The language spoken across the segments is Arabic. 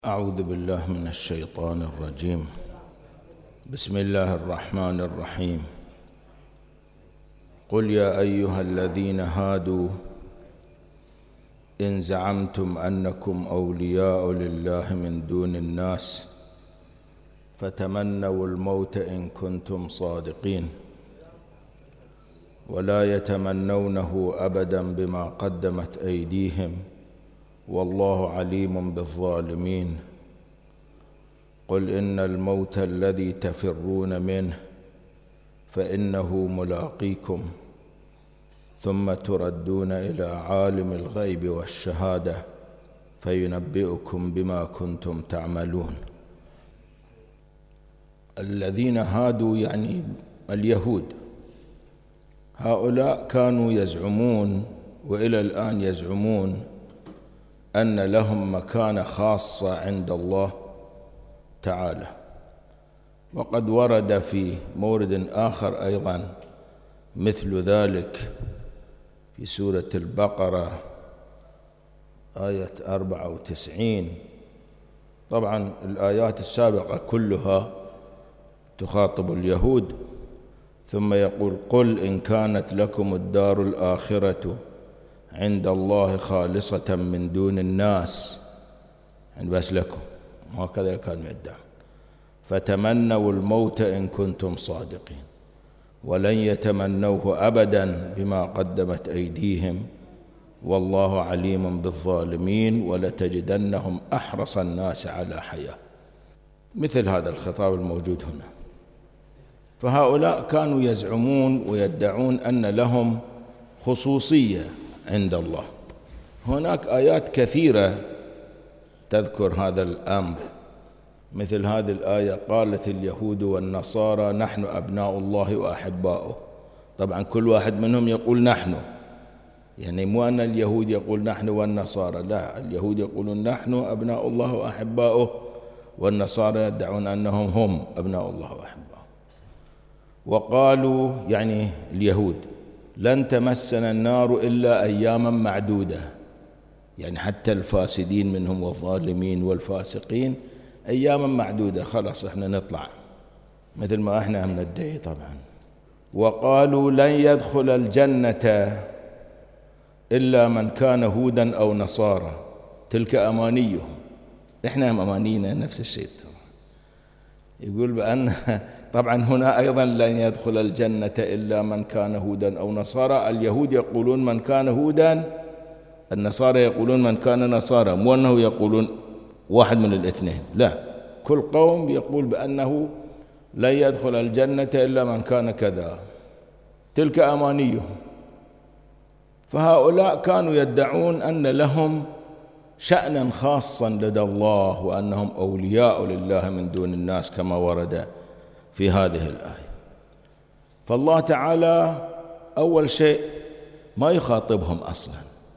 أعوذ بالله من الشيطان الرجيم. بسم الله الرحمن الرحيم. قل يا أيها الذين هادوا إن زعمتم أنكم أولياء لله من دون الناس فتمنوا الموت إن كنتم صادقين ولا يتمنونه أبدا بما قدمت أيديهم والله عليم بالظالمين. قل إن الموت الذي تفرون منه فإنه ملاقيكم ثم تردون إلى عالم الغيب والشهادة فينبئكم بما كنتم تعملون. الذين هادوا يعني اليهود، هؤلاء كانوا يزعمون وإلى الآن يزعمون أن لهم مكانة خاصة عند الله تعالى، وقد ورد في مورد آخر أيضا مثل ذلك في سورة البقرة آية 94. طبعا الآيات السابقة كلها تخاطب اليهود، ثم يقول قل إن كانت لكم الدار الآخرة عند الله خالصة من دون الناس، يعني بس لكم، وهكذا كانوا يدعون. فتمنوا الموت إن كنتم صادقين ولن يتمنوه أبدا بما قدمت أيديهم والله عليم بالظالمين ولتجدنهم أحرص الناس على حياة. مثل هذا الخطاب الموجود هنا. فهؤلاء كانوا يزعمون ويدعون أن لهم خصوصية عند الله. هناك آيات كثيرة تذكر هذا الأمر، مثل هذه الآية قالت اليهود والنصارى نحن أبناء الله وأحباؤه. طبعا كل واحد منهم يقول نحن، يعني مو أن اليهود يقول نحن والنصارى، لا، اليهود يقولون نحن أبناء الله وأحباؤه، والنصارى يدعون أنهم هم أبناء الله وأحباؤه. وقالوا يعني اليهود لن تمسنا النار إلا أياما معدودة، يعني حتى الفاسدين منهم والظالمين والفاسقين أياما معدودة، خلاص احنا نطلع مثل ما احنا ندعي طبعا. وقالوا لن يدخل الجنة إلا من كان هودا أو نصارى، تلك أمانيهم، احنا أمانينا نفس الشيء. يقول بأن طبعا هنا أيضا لن يدخل الجنة إلا من كان هودا أو نصارى. اليهود يقولون من كان هودا، النصارى يقولون من كان نصارى، مو أنه يقولون واحد من الاثنين، لا، كل قوم يقول بأنه لن يدخل الجنة إلا من كان كذا، تلك أمانيهم. فهؤلاء كانوا يدعون أن لهم شأنا خاصا لدى الله وأنهم أولياء لله من دون الناس كما ورد في هذه الآية. فالله تعالى أول شيء ما يخاطبهم أصلا،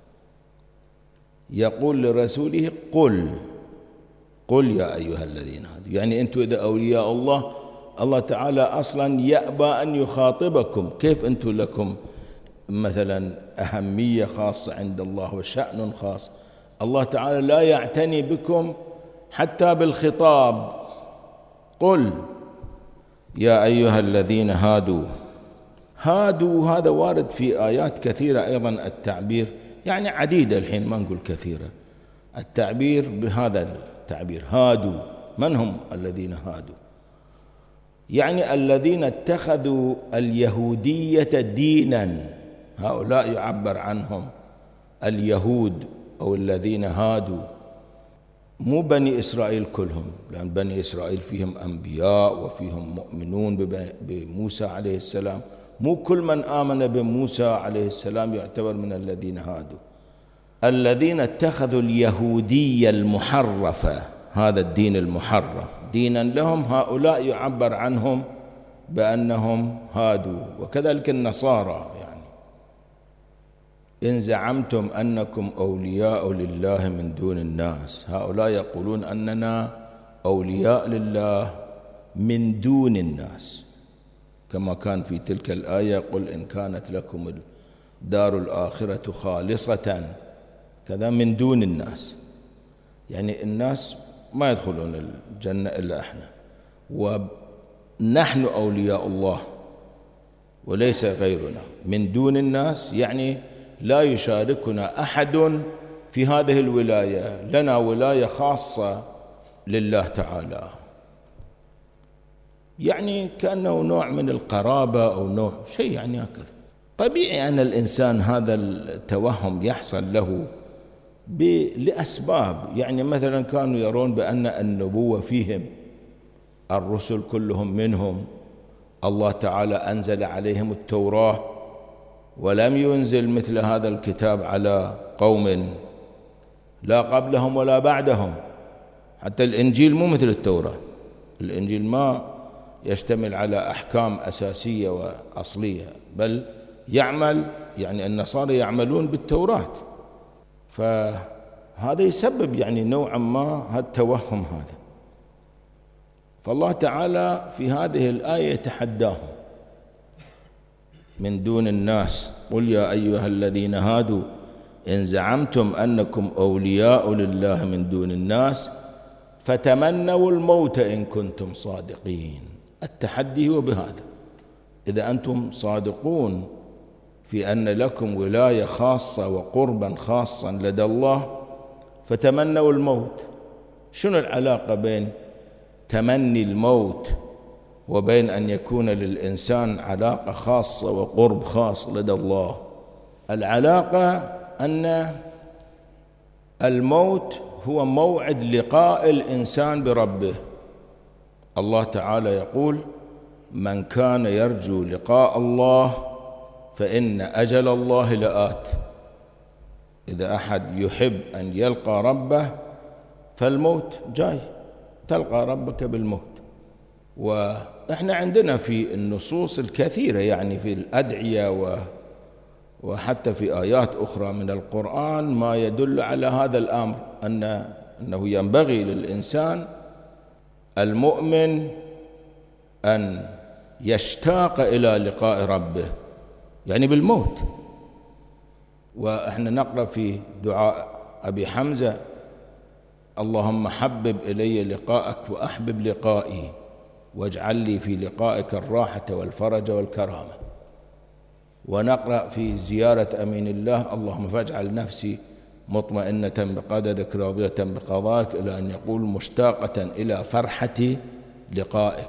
يقول لرسوله قل يا أيها الذين هادوا، يعني أنتم إذا أولياء الله، الله تعالى أصلا يأبى أن يخاطبكم، كيف أنتم لكم مثلا أهمية خاصة عند الله وشأن خاص؟ الله تعالى لا يعتني بكم حتى بالخطاب. قل يا أيها الذين هادوا. هذا وارد في آيات كثيرة أيضا، التعبير يعني عديدة، الحين ما نقول كثيرة، التعبير بهذا التعبير هادوا. من هم الذين هادوا؟ يعني الذين اتخذوا اليهودية دينا، هؤلاء يعبر عنهم اليهود أو الذين هادوا، مو بني إسرائيل كلهم، لأن بني إسرائيل فيهم أنبياء وفيهم مؤمنون بموسى عليه السلام، مو كل من آمن بموسى عليه السلام يعتبر من الذين هادوا. الذين اتخذوا اليهودية المحرفة، هذا الدين المحرف دينا لهم، هؤلاء يعبر عنهم بأنهم هادوا. وكذلك النصارى، يعني إن زعمتم أنكم أولياء لله من دون الناس، هؤلاء يقولون أننا أولياء لله من دون الناس، كما كان في تلك الآية قل إن كانت لكم الدار الآخرة خالصة كذا من دون الناس، يعني الناس ما يدخلون الجنة إلا إحنا، ونحن أولياء الله وليس غيرنا من دون الناس، يعني لا يشاركنا أحد في هذه الولاية، لنا ولاية خاصة لله تعالى، يعني كأنه نوع من القرابة أو نوع شيء يعني هكذا. طبيعي أن الإنسان هذا التوهم يحصل له لأسباب، يعني مثلا كانوا يرون بأن النبوة فيهم، الرسل كلهم منهم، الله تعالى أنزل عليهم التوراة ولم ينزل مثل هذا الكتاب على قوم لا قبلهم ولا بعدهم. حتى الإنجيل مو مثل التوراة، الإنجيل ما يشتمل على أحكام أساسية وأصلية، بل يعمل، يعني النصارى يعملون بالتوراة، فهذا يسبب يعني نوعا ما التوهم هذا. فالله تعالى في هذه الآية يتحداهم من دون الناس: قل يا أيها الذين هادوا إن زعمتم أنكم أولياء لله من دون الناس فتمنوا الموت إن كنتم صادقين. التحدي هو بهذا، إذا أنتم صادقون في أن لكم ولاية خاصة وقربا خاصا لدى الله فتمنوا الموت. شنو العلاقة بين تمني الموت وبين أن يكون للإنسان علاقة خاصة وقرب خاص لدى الله؟ العلاقة أن الموت هو موعد لقاء الإنسان بربه. الله تعالى يقول: من كان يرجو لقاء الله فإن أجل الله لآت. إذا أحد يحب أن يلقى ربه فالموت جاي، تلقى ربك بالموت. وإحنا عندنا في النصوص الكثيرة، يعني في الأدعية وحتى في آيات أخرى من القرآن ما يدل على هذا الأمر، أنه ينبغي للإنسان المؤمن أن يشتاق إلى لقاء ربه، يعني بالموت. وإحنا نقرأ في دعاء أبي حمزة: اللهم حبب إلي لقاءك وأحبب لقائي واجعل لي في لقائك الراحة والفرج والكرامة. ونقرأ في زيارة أمين الله: اللهم فاجعل نفسي مطمئنة بقدرك راضية بقضائك، إلى أن يقول: مشتاقة إلى فرحة لقائك.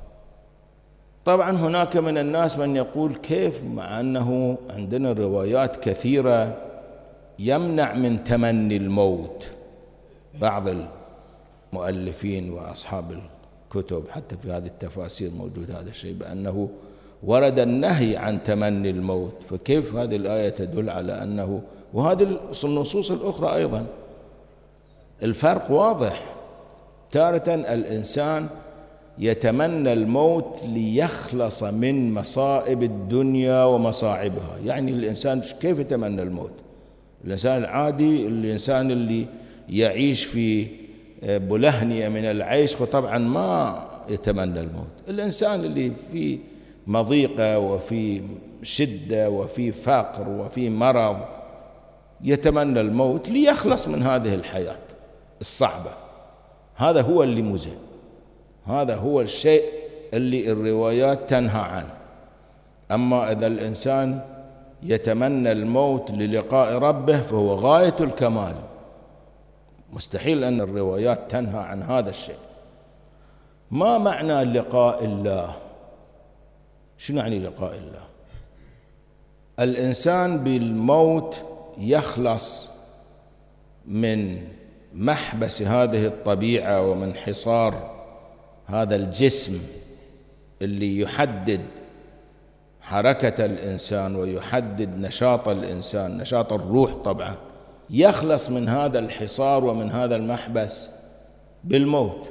طبعا هناك من الناس من يقول: كيف مع أنه عندنا روايات كثيرة يمنع من تمني الموت؟ بعض المؤلفين وأصحاب الكتب حتى في هذه التفاسير موجود هذا الشيء، بأنه ورد النهي عن تمني الموت، فكيف هذه الآية تدل على أنه؟ وهذه النصوص الأخرى أيضا الفرق واضح. تارة الإنسان يتمنى الموت ليخلص من مصائب الدنيا ومصاعبها. يعني الإنسان كيف يتمنى الموت؟ الإنسان العادي، الإنسان اللي يعيش في بلهنية من العيش طبعا ما يتمنى الموت. الإنسان اللي في مضيقة وفي شدة وفي فقر وفي مرض يتمنى الموت ليخلص من هذه الحياة الصعبة. هذا هو اللي مزن، هذا هو الشيء اللي الروايات تنهى عنه. أما إذا الإنسان يتمنى الموت للقاء ربه فهو غاية الكمال، مستحيل أن الروايات تنهى عن هذا الشيء. ما معنى لقاء الله؟ شنو يعني لقاء الله؟ الإنسان بالموت يخلص من محبس هذه الطبيعة ومن حصار هذا الجسم اللي يحدد حركة الإنسان ويحدد نشاط الإنسان، نشاط الروح طبعا. يخلص من هذا الحصار ومن هذا المحبس بالموت.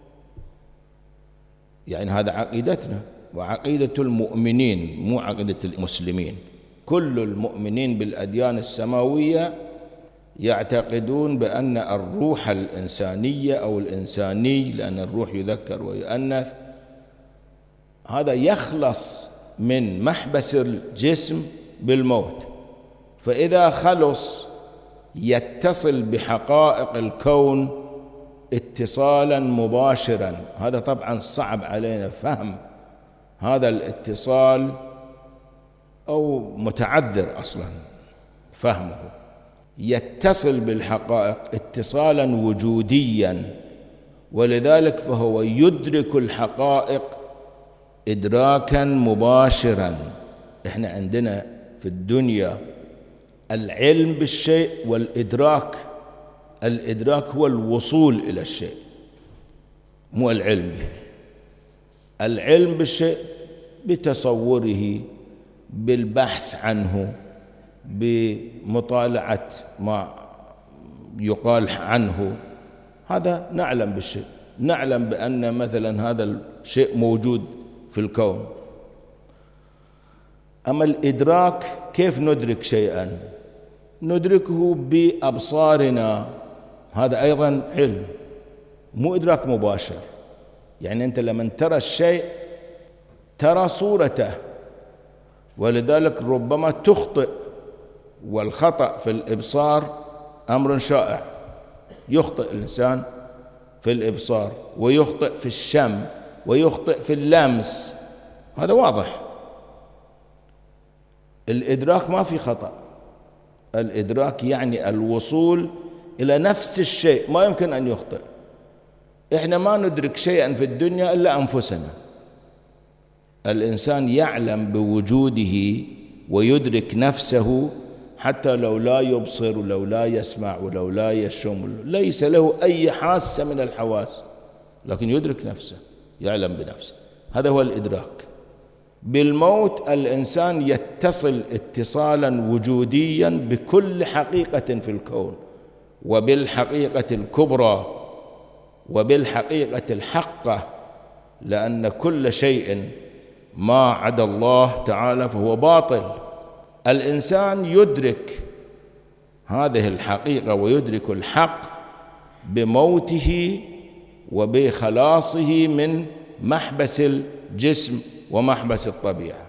يعني هذا عقيدتنا وعقيدة المؤمنين، مو عقيدة المسلمين. كل المؤمنين بالأديان السماوية يعتقدون بأن الروح الإنسانية أو الإنساني، لأن الروح يذكر ويؤنث، هذا يخلص من محبس الجسم بالموت. فإذا خلص يتصل بحقائق الكون اتصالا مباشرا. هذا طبعا صعب علينا فهم هذا الاتصال، أو متعذر أصلا فهمه. يتصل بالحقائق اتصالا وجوديا، ولذلك فهو يدرك الحقائق إدراكا مباشرا. إحنا عندنا في الدنيا العلم بالشيء والإدراك. الإدراك هو الوصول إلى الشيء، مو العلم به. العلم بالشيء بتصوره، بالبحث عنه، بمطالعة ما يقال عنه، هذا نعلم بالشيء، نعلم بأن مثلا هذا الشيء موجود في الكون. أما الإدراك كيف ندرك شيئا؟ ندركه بأبصارنا، هذا أيضا علم، مو إدراك مباشر. يعني أنت لما ترى الشيء ترى صورته، ولذلك ربما تخطئ، والخطأ في الإبصار أمر شائع. يخطئ الإنسان في الإبصار، ويخطئ في الشم، ويخطئ في اللمس، هذا واضح. الإدراك ما في خطأ. الإدراك يعني الوصول إلى نفس الشيء، ما يمكن أن يخطئ. إحنا ما ندرك شيئا في الدنيا إلا أنفسنا. الإنسان يعلم بوجوده ويدرك نفسه حتى لو لا يبصر ولو لا يسمع ولو لا يشم، ليس له أي حاسة من الحواس، لكن يدرك نفسه، يعلم بنفسه. هذا هو الإدراك. بالموت الإنسان يتصل اتصالا وجوديا بكل حقيقة في الكون، وبالحقيقة الكبرى، وبالحقيقة الحقة، لأن كل شيء ما عدا الله تعالى فهو باطل. الإنسان يدرك هذه الحقيقة ويدرك الحق بموته وبخلاصه من محبس الجسم ومحبس الطبيعة.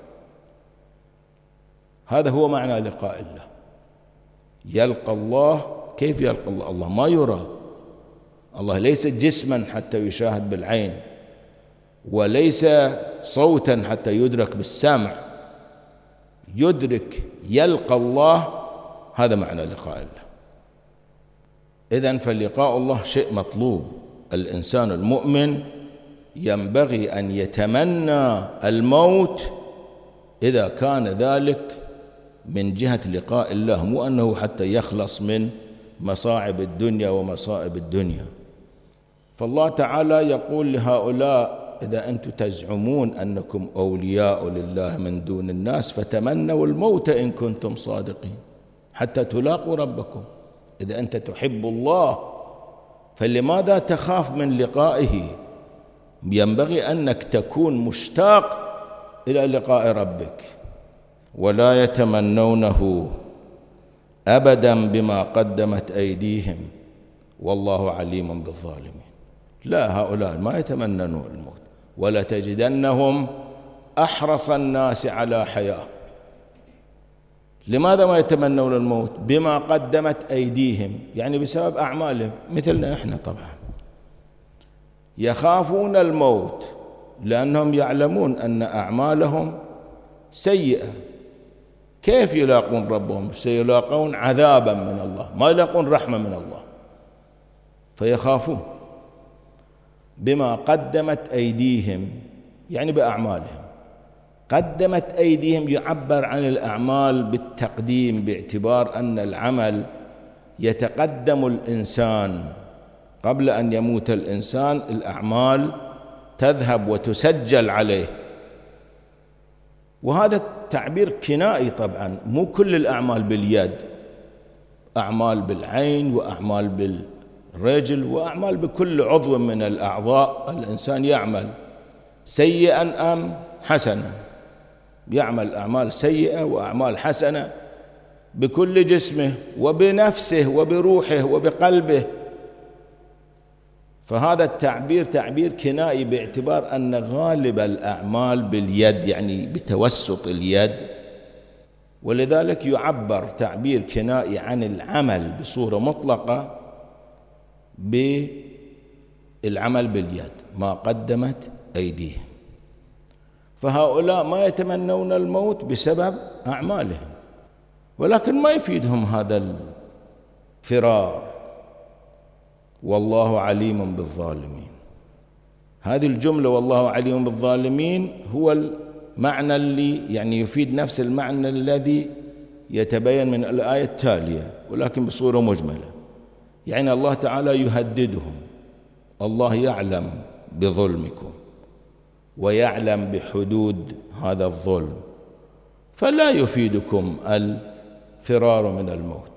هذا هو معنى لقاء الله. يلقى الله. كيف يلقى الله؟ الله ما يرى. الله ليس جسما حتى يشاهد بالعين، وليس صوتا حتى يدرك بالسمع. يدرك، يلقى الله، هذا معنى لقاء الله. إذن فلقاء الله شيء مطلوب. الإنسان المؤمن ينبغي أن يتمنى الموت إذا كان ذلك من جهة لقاء الله، مو أنه حتى يخلص من مصاعب الدنيا ومصائب الدنيا. فالله تعالى يقول لهؤلاء: إذا أنتم تزعمون أنكم أولياء لله من دون الناس فتمنوا الموت إن كنتم صادقين حتى تلاقوا ربكم. إذا أنت تحب الله فلماذا تخاف من لقائه؟ ينبغي أنك تكون مشتاق إلى لقاء ربك. ولا يتمنونه أبدا بما قدمت أيديهم والله عليم بالظالمين. لا، هؤلاء ما يتمنون الموت. ولا تجدنهم أحرص الناس على حياة. لماذا ما يتمنون الموت؟ بما قدمت أيديهم، يعني بسبب أعمالهم، مثلنا إحنا طبعا. يخافون الموت لأنهم يعلمون أن أعمالهم سيئة. كيف يلاقون ربهم؟ سيلاقون عذابا من الله، ما يلاقون رحمة من الله، فيخافون. بما قدمت أيديهم يعني بأعمالهم. قدمت أيديهم يعبر عن الأعمال بالتقديم، باعتبار أن العمل يتقدم الإنسان قبل أن يموت الإنسان، الأعمال تذهب وتسجل عليه. وهذا تعبير كنائي طبعا، مو كل الأعمال باليد، أعمال بالعين وأعمال بالرجل وأعمال بكل عضو من الأعضاء. الإنسان يعمل سيئا أم حسنا، يعمل أعمال سيئة وأعمال حسنة بكل جسمه وبنفسه وبروحه وبقلبه. فهذا التعبير تعبير كنائي، باعتبار أن غالب الأعمال باليد، يعني بتوسط اليد، ولذلك يعبر تعبير كنائي عن العمل بصورة مطلقة العمل باليد ما قدمت أيديهم. فهؤلاء ما يتمنون الموت بسبب أعمالهم، ولكن ما يفيدهم هذا الفرار. والله عليم بالظالمين، هذه الجملة والله عليم بالظالمين هو المعنى اللي يعني يفيد نفس المعنى الذي يتبين من الآية التالية، ولكن بصورة مجملة. يعني الله تعالى يهددهم، الله يعلم بظلمكم ويعلم بحدود هذا الظلم، فلا يفيدكم الفرار من الموت.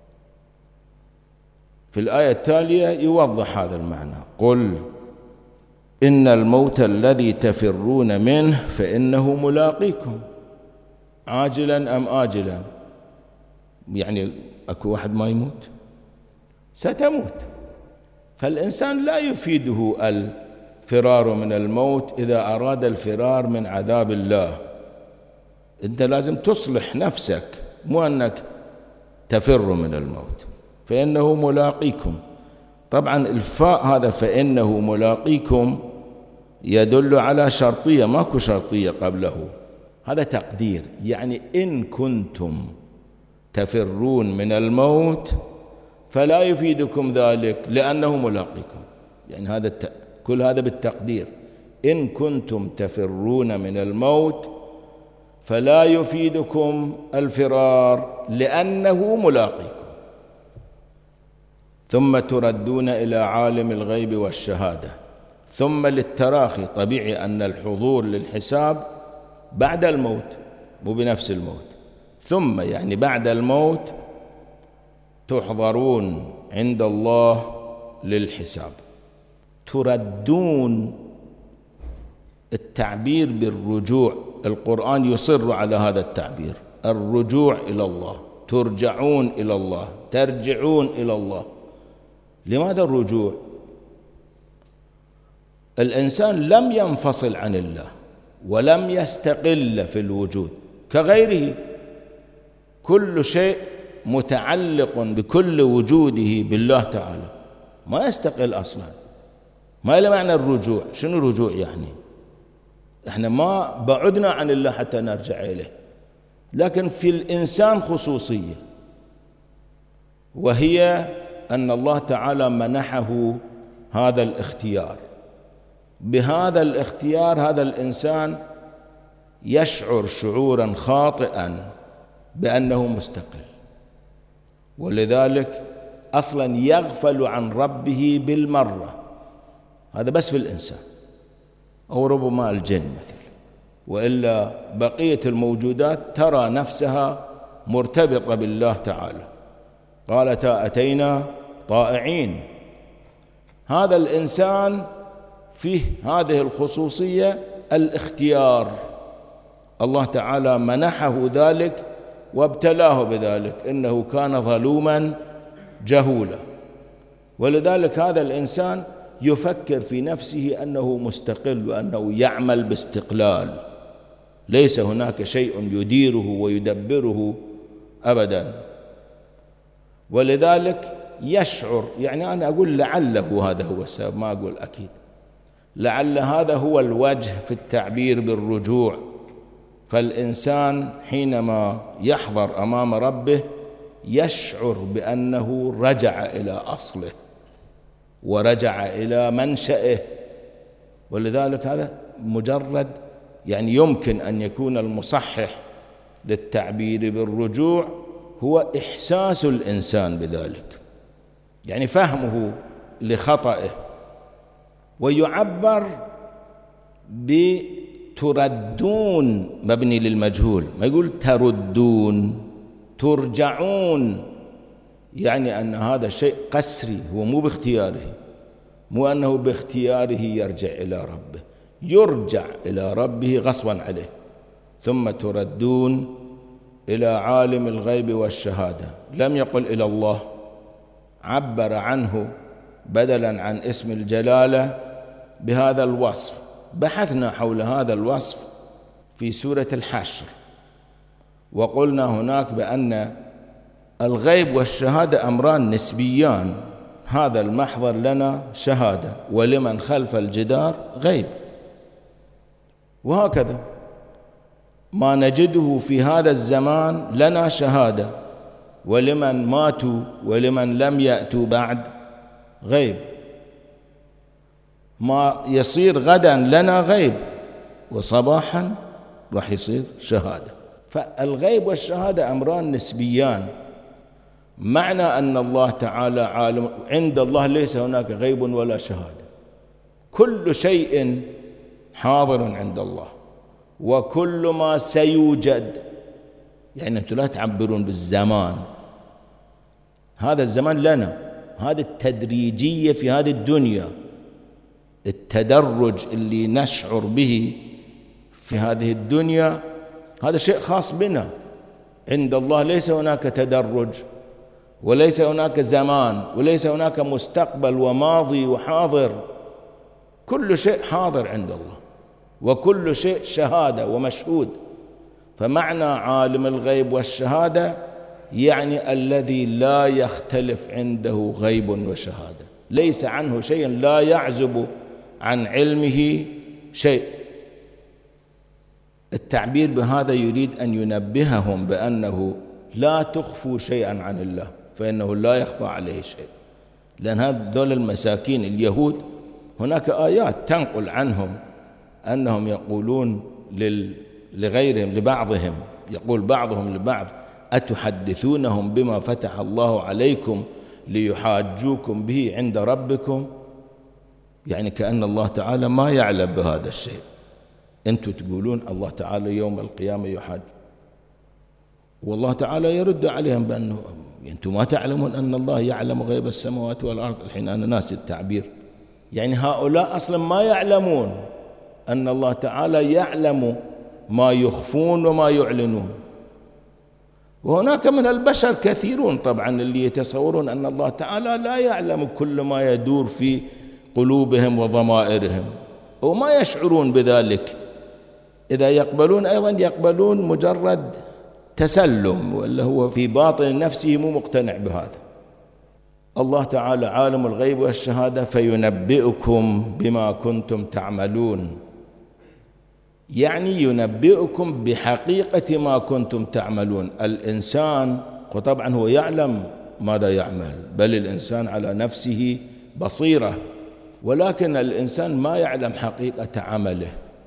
في الآية التالية يوضح هذا المعنى: قل إن الموت الذي تفرون منه فإنه ملاقيكم عاجلا أم آجلا. يعني أكو واحد ما يموت؟ ستموت. فالإنسان لا يفيده الفرار من الموت إذا أراد الفرار من عذاب الله. أنت لازم تصلح نفسك، مو أنك تفر من الموت. فإنه ملاقيكم، طبعا الفاء هذا فإنه ملاقيكم يدل على شرطية، ماكو شرطية قبله، هذا تقدير. يعني إن كنتم تفرون من الموت فلا يفيدكم ذلك لأنه ملاقيكم. يعني هذا كل هذا بالتقدير. إن كنتم تفرون من الموت فلا يفيدكم الفرار لأنه ملاقيكم، ثم تردون إلى عالم الغيب والشهادة. ثم للتراخي، طبيعي أن الحضور للحساب بعد الموت مو بنفس الموت. ثم يعني بعد الموت تحضرون عند الله للحساب. تردون، التعبير بالرجوع، القرآن يصر على هذا التعبير، الرجوع إلى الله، ترجعون إلى الله، ترجعون إلى الله. لماذا الرجوع؟ الإنسان لم ينفصل عن الله ولم يستقل في الوجود كغيره، كل شيء متعلق بكل وجوده بالله تعالى، ما يستقل أصلا. ما له معنى الرجوع. شنو الرجوع يعني؟ احنا ما بعدنا عن الله حتى نرجع إليه، لكن في الإنسان خصوصية، وهي أن الله تعالى منحه هذا الاختيار. بهذا الاختيار هذا الإنسان يشعر شعورا خاطئا بأنه مستقل، ولذلك أصلا يغفل عن ربه بالمرة. هذا بس في الإنسان، أو ربما الجن مثلا، وإلا بقية الموجودات ترى نفسها مرتبطة بالله تعالى. قالتا أتينا طائعين. هذا الإنسان فيه هذه الخصوصية، الاختيار. الله تعالى منحه ذلك وابتلاه بذلك، إنه كان ظلوما جهولا. ولذلك هذا الإنسان يفكر في نفسه أنه مستقل وأنه يعمل باستقلال، ليس هناك شيء يديره ويدبره أبدا. ولذلك يشعر، يعني أنا أقول لعله هذا هو السبب، ما أقول أكيد، لعل هذا هو الوجه في التعبير بالرجوع. فالإنسان حينما يحضر أمام ربه يشعر بأنه رجع إلى أصله ورجع إلى منشأه. ولذلك هذا مجرد، يعني يمكن أن يكون المصحح للتعبير بالرجوع هو إحساس الإنسان بذلك، يعني فهمه لخطئه. ويعبر بتردون مبني للمجهول، ما يقول تردون، ترجعون، يعني أن هذا شيء قسري، هو مو باختياره، مو أنه باختياره يرجع إلى ربه، يرجع إلى ربه غصبا عليه. ثم تردون إلى عالم الغيب والشهادة. لم يقل إلى الله، عبر عنه بدلا عن اسم الجلالة بهذا الوصف. بحثنا حول هذا الوصف في سورة الحشر، وقلنا هناك بأن الغيب والشهادة أمران نسبيان، هذا المحضر لنا شهادة، ولمن خلف الجدار غيب. وهكذا ما نجده في هذا الزمان لنا شهادة، ولمن ماتوا ولمن لم يأتوا بعد غيب. ما يصير غدا لنا غيب، وصباحا راح يصير شهادة. فالغيب والشهادة أمران نسبيان. معنى أن الله تعالى عالم، عند الله ليس هناك غيب ولا شهادة، كل شيء حاضر عند الله، وكل ما سيوجد. يعني أنتم لا تعبرون بالزمان، هذا الزمان لنا، هذه التدريجية في هذه الدنيا، التدرج اللي نشعر به في هذه الدنيا هذا شيء خاص بنا. عند الله ليس هناك تدرج، وليس هناك زمان، وليس هناك مستقبل وماضي وحاضر، كل شيء حاضر عند الله، وكل شيء شهادة ومشهود. فمعنى عالم الغيب والشهادة يعني الذي لا يختلف عنده غيب وشهادة، ليس عنه شيء، لا يعزب عن علمه شيء. التعبير بهذا يريد أن ينبههم بأنه لا تخفوا شيئا عن الله، فإنه لا يخفى عليه شيء. لأن هذول المساكين اليهود هناك آيات تنقل عنهم أنهم يقولون لغيرهم، لبعضهم، يقول بعضهم لبعض: أتحدثونهم بما فتح الله عليكم ليحاجوكم به عند ربكم؟ يعني كأن الله تعالى ما يعلم بهذا الشيء. أنتم تقولون الله تعالى يوم القيامة يحاج، والله تعالى يرد عليهم بأنه أنتم ما تعلمون أن الله يعلم غيب السماوات والأرض. الحين أنا ناسي التعبير. يعني هؤلاء أصلا ما يعلمون أن الله تعالى يعلم ما يخفون وما يعلنون. وهناك من البشر كثيرون طبعا اللي يتصورون أن الله تعالى لا يعلم كل ما يدور في قلوبهم وضمائرهم، وما يشعرون بذلك. إذا يقبلون أيضا يقبلون مجرد تسلم، ولا هو في باطن نفسه مو مقتنع بهذا. الله تعالى عالم الغيب والشهادة فينبئكم بما كنتم تعملون، يعني ينبئكم بحقيقة ما كنتم تعملون. الإنسان وطبعا هو يعلم ماذا يعمل، بل الإنسان على نفسه بصيرة، ولكن الإنسان ما يعلم حقيقة عمله.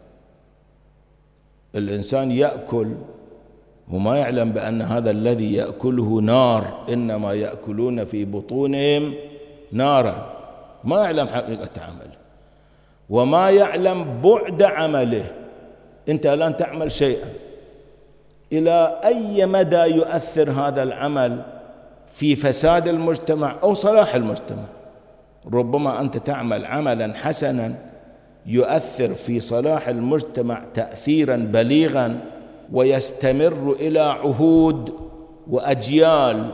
الإنسان يأكل وما يعلم بأن هذا الذي يأكله نار، إنما يأكلون في بطونهم نارا، ما يعلم حقيقة عمله وما يعلم بعد عمله. أنت الآن تعمل شيئا، إلى أي مدى يؤثر هذا العمل في فساد المجتمع أو صلاح المجتمع؟ ربما أنت تعمل عملا حسنا يؤثر في صلاح المجتمع تأثيرا بليغا ويستمر إلى عهود وأجيال،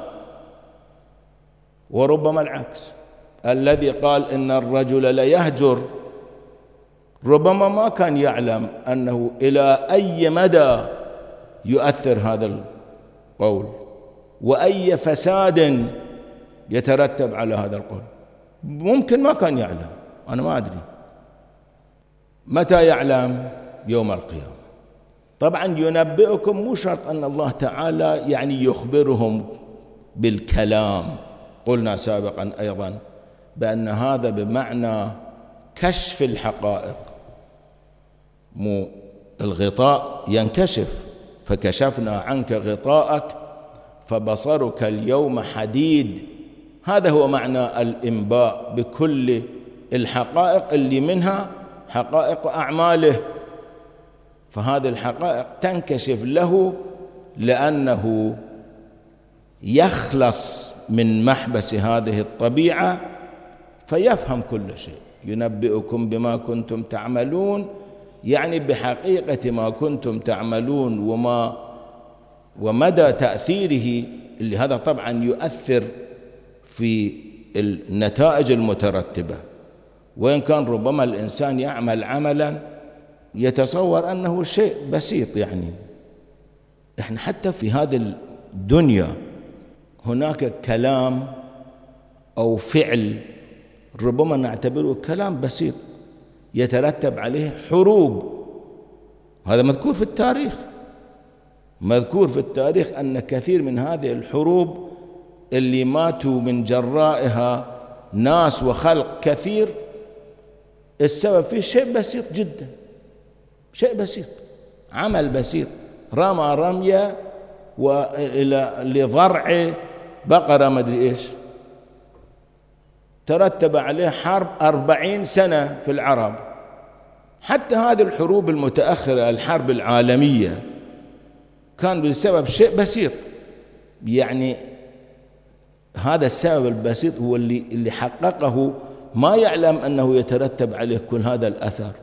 وربما العكس. الذي قال إن الرجل ليهجر ربما ما كان يعلم أنه إلى أي مدى يؤثر هذا القول، وأي فساد يترتب على هذا القول. ممكن ما كان يعلم، أنا ما أدري. متى يعلم؟ يوم القيامة. طبعا ينبئكم مو شرط أن الله تعالى يعني يخبرهم بالكلام. قلنا سابقا أيضا بأن هذا بمعنى كشف الحقائق، مو الغطاء ينكشف، فكشفنا عنك غطاءك فبصرك اليوم حديد. هذا هو معنى الإنباء بكل الحقائق اللي منها حقائق أعماله. فهذه الحقائق تنكشف له لأنه يخلص من محبس هذه الطبيعة فيفهم كل شيء. ينبئكم بما كنتم تعملون، يعني بحقيقة ما كنتم تعملون ومدى تأثيره، اللي هذا طبعا يؤثر في النتائج المترتبة. وإن كان ربما الإنسان يعمل عملا يتصور أنه شيء بسيط. يعني إحنا حتى في هذه الدنيا هناك كلام أو فعل ربما نعتبره كلام بسيط يترتب عليه حروب. هذا مذكور في التاريخ، مذكور في التاريخ أن كثير من هذه الحروب اللي ماتوا من جرائها ناس وخلق كثير السبب فيه شيء بسيط جدا، شيء بسيط، عمل بسيط، رمى رمية لضرع بقرة مدري إيش، ترتب عليه حرب 40 سنة في العرب. حتى هذه الحروب المتأخرة، الحرب العالمية، كان بسبب شيء بسيط. يعني هذا السبب البسيط هو اللي حققه، ما يعلم أنه يترتب عليه كل هذا الأثر.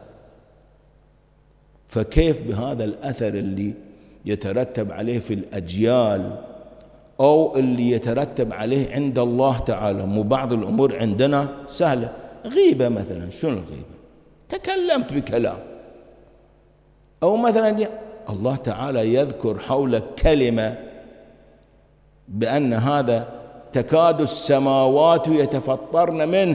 فكيف بهذا الأثر اللي يترتب عليه في الأجيال أو اللي يترتب عليه عند الله تعالى؟ مو بعض الأمور عندنا سهلة، غيبة مثلا، شنو الغيبة؟ تكلمت بكلام، أو مثلا الله تعالى يذكر حول كلمة بأن هذا تكاد السماوات يتفطرن منه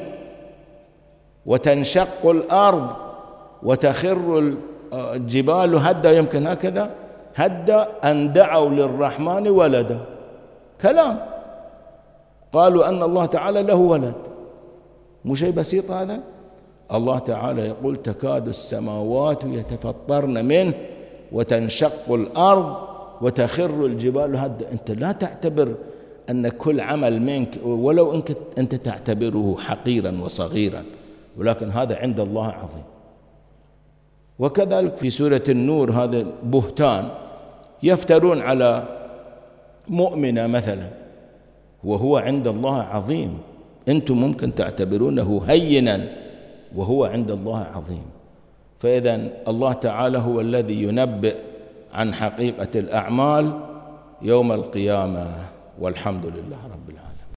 وتنشق الأرض وتخر الجبال هدا، يمكن هكذا هدا، أن دعوا للرحمن ولدا. كلام، قالوا أن الله تعالى له ولد، مو شيء بسيط هذا. الله تعالى يقول تكاد السماوات يتفطرن منه وتنشق الأرض وتخر الجبال هدا. أنت لا تعتبر أن كل عمل منك ولو أنت تعتبره حقيرا وصغيرا، ولكن هذا عند الله عظيم. وكذلك في سورة النور هذا بهتان، يفترون على مؤمنة مثلا وهو عند الله عظيم. أنتم ممكن تعتبرونه هينا وهو عند الله عظيم. فإذا الله تعالى هو الذي ينبئ عن حقيقة الأعمال يوم القيامة، والحمد لله رب العالمين.